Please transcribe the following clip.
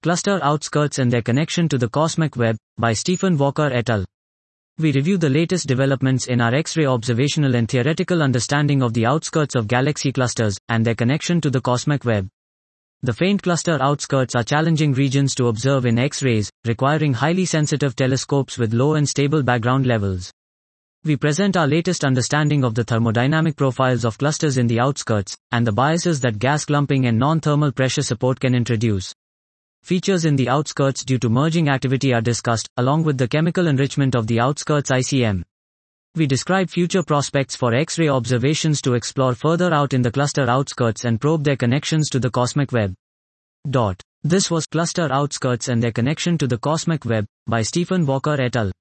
Cluster Outskirts and Their Connection to the Cosmic Web, by Stephen Walker et al. We review the latest developments in our X-ray observational and theoretical understanding of the outskirts of galaxy clusters, and their connection to the cosmic web. The faint cluster outskirts are challenging regions to observe in X-rays, requiring highly sensitive telescopes with low and stable background levels. We present our latest understanding of the thermodynamic profiles of clusters in the outskirts, and the biases that gas clumping and non-thermal pressure support can introduce. Features in the outskirts due to merging activity are discussed, along with the chemical enrichment of the outskirts ICM. We describe future prospects for X-ray observations to explore further out in the cluster outskirts and probe their connections to the cosmic web. This was Cluster Outskirts and Their Connection to the Cosmic Web, by Stephen Walker et al.